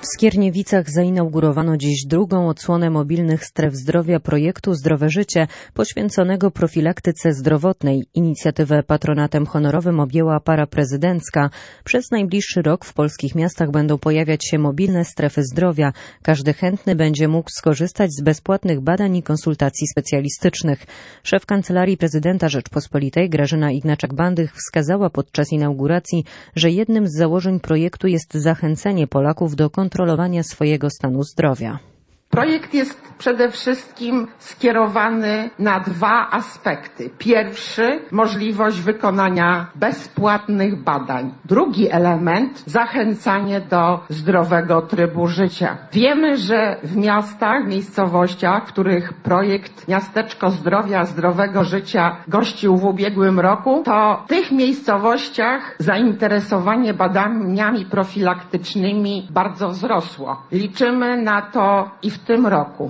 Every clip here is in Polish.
W Skierniewicach zainaugurowano dziś drugą odsłonę mobilnych stref zdrowia projektu Zdrowe Życie, poświęconego profilaktyce zdrowotnej. Inicjatywę patronatem honorowym objęła para prezydencka. Przez najbliższy rok w polskich miastach będą pojawiać się mobilne strefy zdrowia. Każdy chętny będzie mógł skorzystać z bezpłatnych badań i konsultacji specjalistycznych. Szef Kancelarii Prezydenta Rzeczpospolitej Grażyna Ignaczak-Bandych wskazała podczas inauguracji, że jednym z założeń projektu jest zachęcenie Polaków do kontrolowania swojego stanu zdrowia. Projekt jest przede wszystkim skierowany na dwa aspekty. Pierwszy, możliwość wykonania bezpłatnych badań. Drugi element, zachęcanie do zdrowego trybu życia. Wiemy, że w miastach, miejscowościach, w których projekt Miasteczko Zdrowia, Zdrowego Życia gościł w ubiegłym roku, to w tych miejscowościach zainteresowanie badaniami profilaktycznymi bardzo wzrosło. Liczymy na to i w tym roku.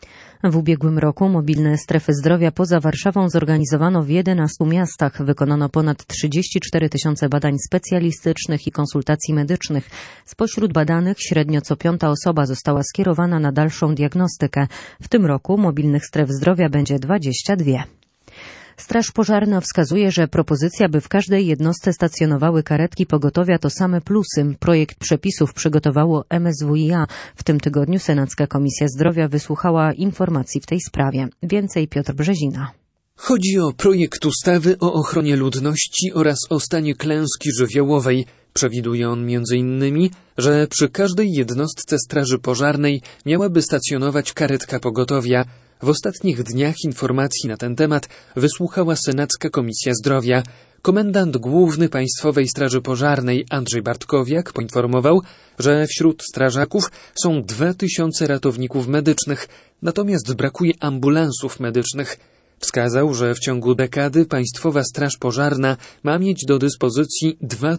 W ubiegłym roku mobilne strefy zdrowia poza Warszawą zorganizowano w 11 miastach. Wykonano ponad 34 000 badań specjalistycznych i konsultacji medycznych. Spośród badanych średnio co 5. osoba została skierowana na dalszą diagnostykę. W tym roku mobilnych stref zdrowia będzie 22. Straż Pożarna wskazuje, że propozycja, by w każdej jednostce stacjonowały karetki pogotowia, to same plusy. Projekt przepisów przygotowało MSWiA. W tym tygodniu Senacka Komisja Zdrowia wysłuchała informacji w tej sprawie. Więcej Piotr Brzezina. Chodzi o projekt ustawy o ochronie ludności oraz o stanie klęski żywiołowej. Przewiduje on m.in., że przy każdej jednostce Straży Pożarnej miałaby stacjonować karetka pogotowia. W ostatnich dniach informacji na ten temat wysłuchała Senacka Komisja Zdrowia. Komendant główny Państwowej Straży Pożarnej Andrzej Bartkowiak poinformował, że wśród strażaków są 2000 ratowników medycznych, natomiast brakuje ambulansów medycznych. Wskazał, że w ciągu dekady Państwowa Straż Pożarna ma mieć do dyspozycji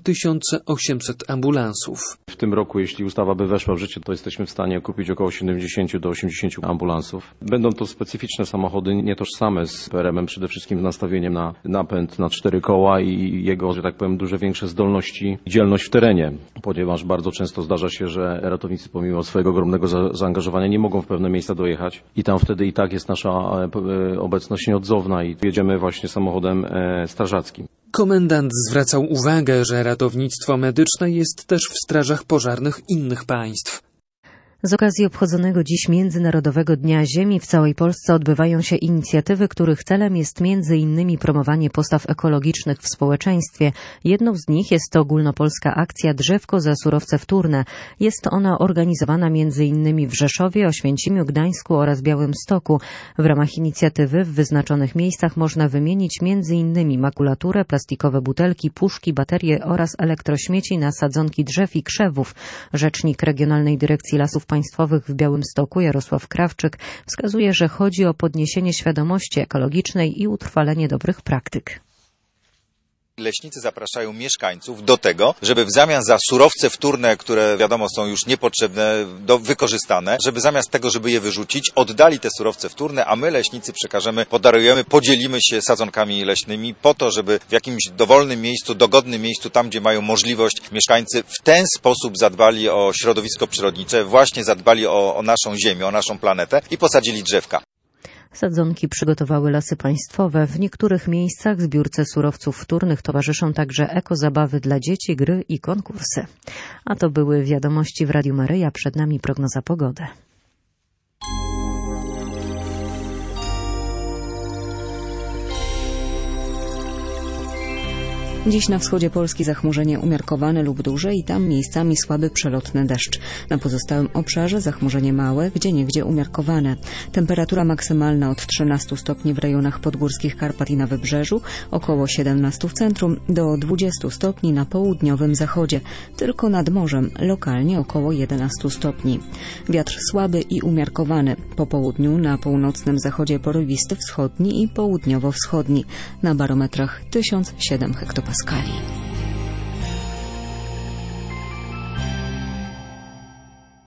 2800 ambulansów. W tym roku, jeśli ustawa by weszła w życie, to jesteśmy w stanie kupić około 70 do 80 ambulansów. Będą to specyficzne samochody, nietożsame z PRM-em, przede wszystkim z nastawieniem na napęd na 4 koła i jego, że tak powiem, duże większe zdolności i dzielność w terenie, ponieważ bardzo często zdarza się, że ratownicy pomimo swojego ogromnego zaangażowania nie mogą w pewne miejsca dojechać i tam wtedy i tak jest nasza obecność nieodzowna i jedziemy właśnie samochodem strażackim. Komendant zwracał uwagę, że ratownictwo medyczne jest też w strażach pożarnych innych państw. Z okazji obchodzonego dziś Międzynarodowego Dnia Ziemi w całej Polsce odbywają się inicjatywy, których celem jest m.in. promowanie postaw ekologicznych w społeczeństwie. Jedną z nich jest ogólnopolska akcja Drzewko za surowce wtórne. Jest ona organizowana m.in. w Rzeszowie, Oświęcimiu, Gdańsku oraz Białymstoku. W ramach inicjatywy w wyznaczonych miejscach można wymienić m.in. makulaturę, plastikowe butelki, puszki, baterie oraz elektrośmieci na sadzonki drzew i krzewów. Rzecznik Regionalnej Dyrekcji Lasów Państwowych w Białymstoku Jarosław Krawczyk wskazuje, że chodzi o podniesienie świadomości ekologicznej i utrwalenie dobrych praktyk. Leśnicy zapraszają mieszkańców do tego, żeby w zamian za surowce wtórne, które wiadomo są już niepotrzebne, wykorzystane, żeby zamiast tego, żeby je wyrzucić, oddali te surowce wtórne, a my leśnicy przekażemy, podarujemy, podzielimy się sadzonkami leśnymi po to, żeby w jakimś dowolnym miejscu, dogodnym miejscu, tam gdzie mają możliwość, mieszkańcy w ten sposób zadbali o środowisko przyrodnicze, właśnie zadbali o naszą ziemię, o naszą planetę i posadzili drzewka. Sadzonki przygotowały Lasy Państwowe. W niektórych miejscach zbiórce surowców wtórnych towarzyszą także ekozabawy dla dzieci, gry i konkursy. A to były wiadomości w Radiu Maryja. Przed nami prognoza pogody. Dziś na wschodzie Polski zachmurzenie umiarkowane lub duże i tam miejscami słaby przelotny deszcz. Na pozostałym obszarze zachmurzenie małe, gdzieniegdzie umiarkowane. Temperatura maksymalna od 13 stopni w rejonach podgórskich Karpat i na Wybrzeżu, około 17 w centrum, do 20 stopni na południowym zachodzie. Tylko nad morzem lokalnie około 11 stopni. Wiatr słaby i umiarkowany. Po południu na północnym zachodzie porywisty wschodni i południowo-wschodni. Na barometrach 1007 hektopaskali.